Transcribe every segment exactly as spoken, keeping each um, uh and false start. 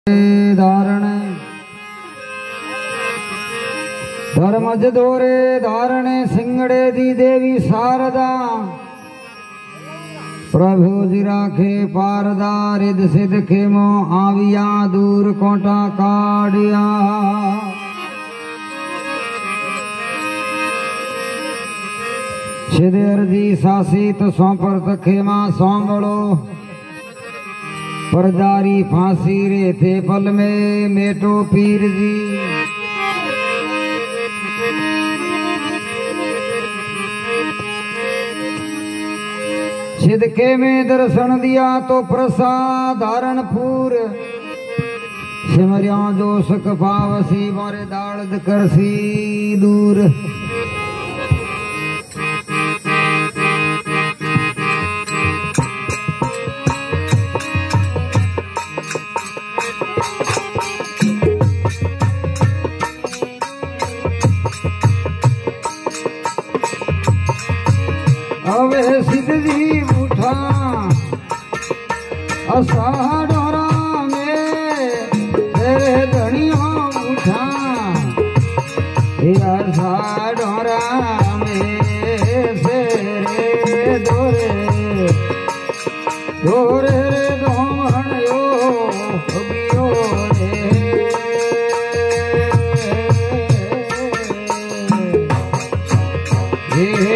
धारण धर्मज दोरे धारणे सिंगड़े दी देवी शारदा प्रभु जी राखे पारदा रिद सिद्ध खेमो आविया दूर कोटा काड़िया सिद्ध अर्जी सासी तो सौंपर खेमा सौंबड़ो परदारी फांसी रे थे पल में मेटो पीर जी सिदके में दर्शन दिया तो प्रसाद धारणपुर सिमरिया जो सुख पावसी मोरे दाड़ करसी दूर अवे सिद्ध जी उठा असाढ़ोरा में तेरे धनिया उठा असाढ़ोरा में तेरे दोरे दोरे रे दोमण यो बियो रे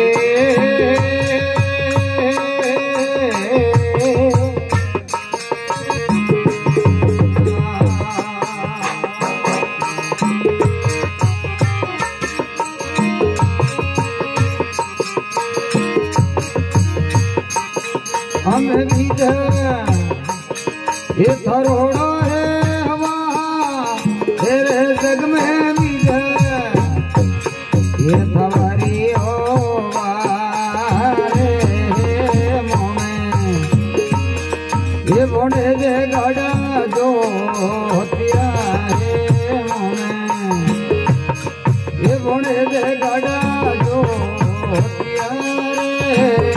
हम बीजे ये थरोड़ा है हवा तेरे जग में बीजे ये थवारी होवा रे मोने ये बोने जे गाड़ा जो होतिया रे मोने ये बोने जे गाड़ा जो होतिया रे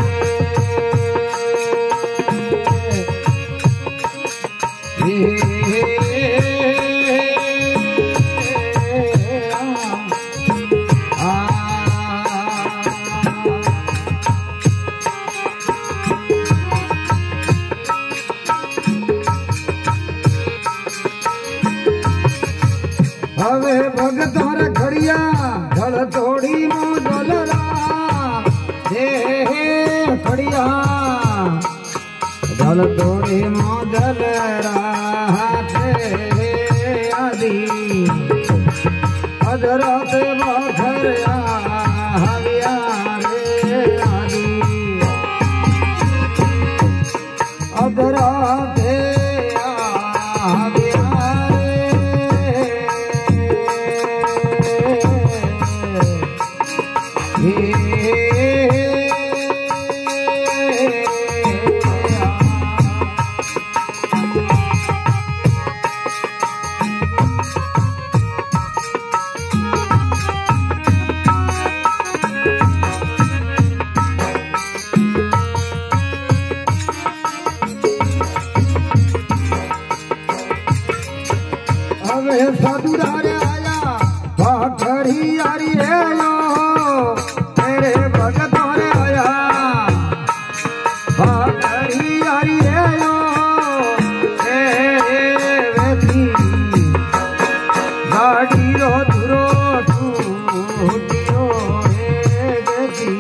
हवे भगतोर खड़िया धड़ तोड़ी मोदलरा हे खड़िया धड़ तोड़ी मोदलरा आदि अधराते बाखरिया हविया रे आदि अधराते साधुरारे आया भाखड़ी आरी है यो तेरे भगतोरे आया भाखड़ी आरी है यो तेरे वेदी गाड़ी रो धुरो टूटियो रे वेदी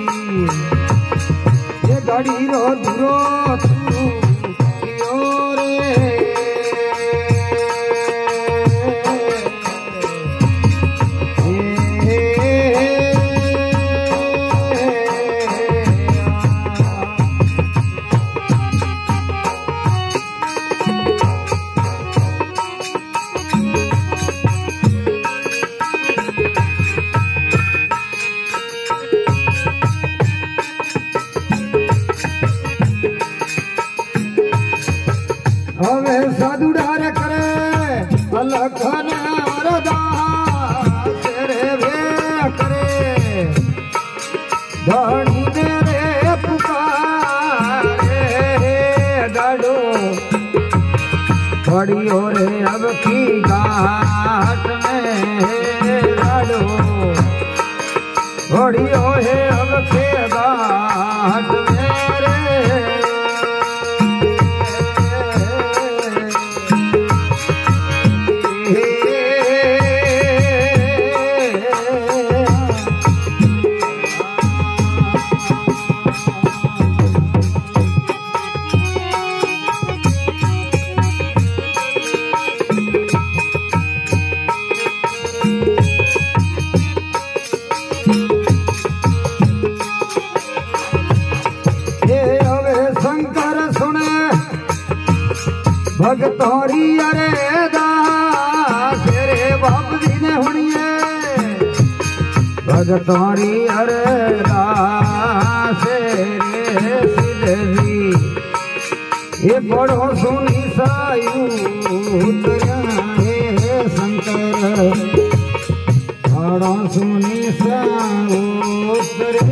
ये गाड़ी रो धुरो टूटियो रे हवे साधुडार करे अलखन वरदा तेरे वे करे धनी मेरे पुकारे गाड़ो घड़ियों रे अब की घाट में लाडो घड़ियों है अब के घाट में रे भगतोरी अरे दास रे बाप जी ने हुनिए भगतोरी अरे दास रे सिद्धि ये बड़ो सुनी सायू उतरा हे शंकर बड़ो सुनी सायू उतरे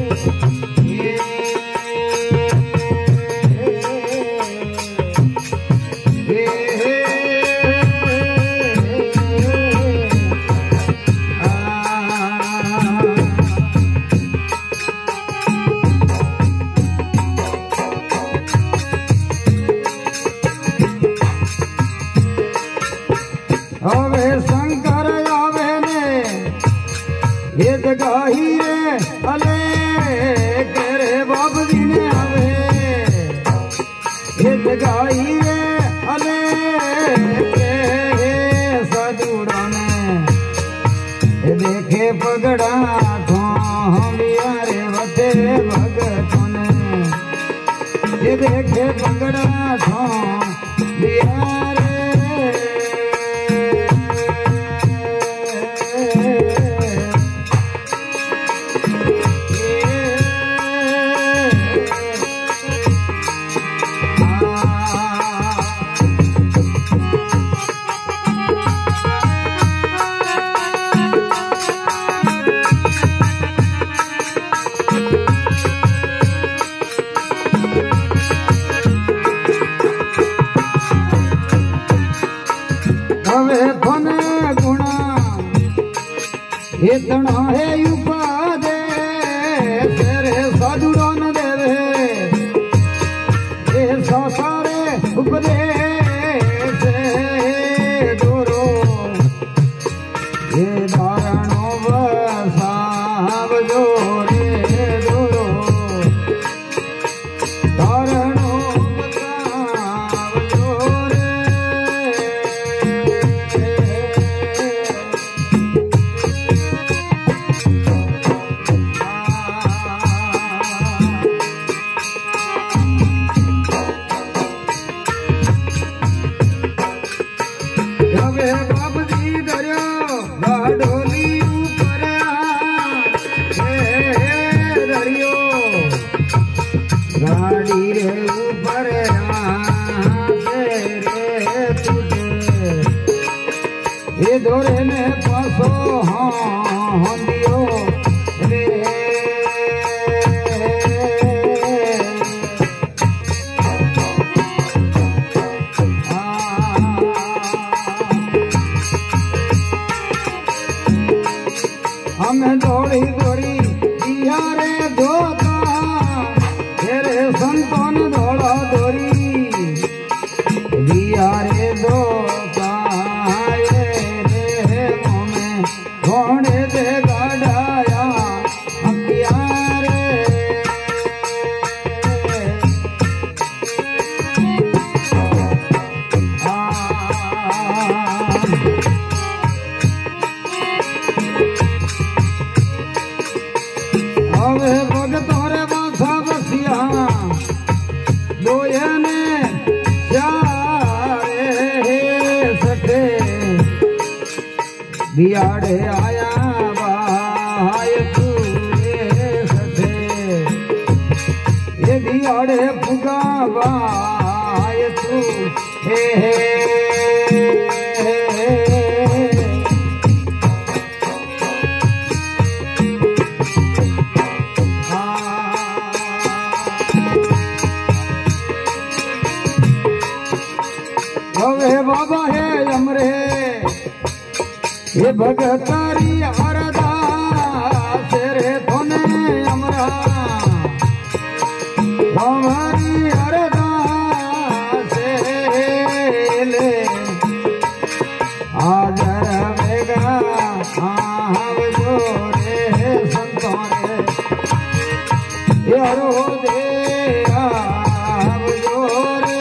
हवे शंकर आवे ने ये गाही रे अले करे बाबू जी ने आवे ये गाही रे अले के सदुड़ा ने ये देखे पगड़ा थो हम यारे वटे भगतों ने ये देखे पगड़ा थो यारे हवे फने गुणा इतना है उपादे तेरे साधुरो न देवे ये सारे उपदेश दूरो ये धारणो बसाव जो रे दूरो धारणो बसाव जो रे बाबू जी दरियो ढोली ऊपर दरियो गाड़ी रे ऊपर रे तुझे ये दोरे ने पासो हाँ दियो रे हमें दौड़ी गोरी दिया रे धोता तेरे संतोन दौड़ा दौड़ी दिया रे धोता रे मोमे घोड़े दे गाड़ाया अपिया रे हवे भगतों रे बासा बसिया दोये ने चारे सटे बियाड़े आया बाय तू सटे ये बियाड़े फुगा बाय तू हे हे हवे बाबा ये भगतारी अरदास रे तोने अमरा हमारी अरदास ले हाजर वेगा आव जो रे संतों रे यारो दे आव जो रे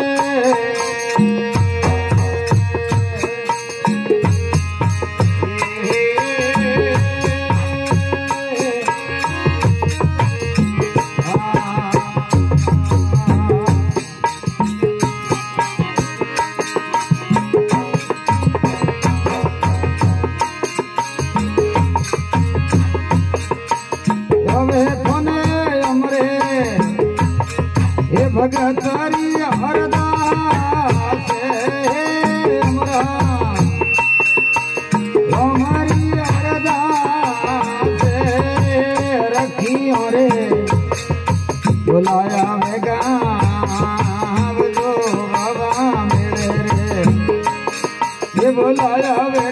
भगतारी अरदास अमरा हमारी अरदास रखियो रे बुलाया में गाँव जो बाबा मेरे रे ये बुलाया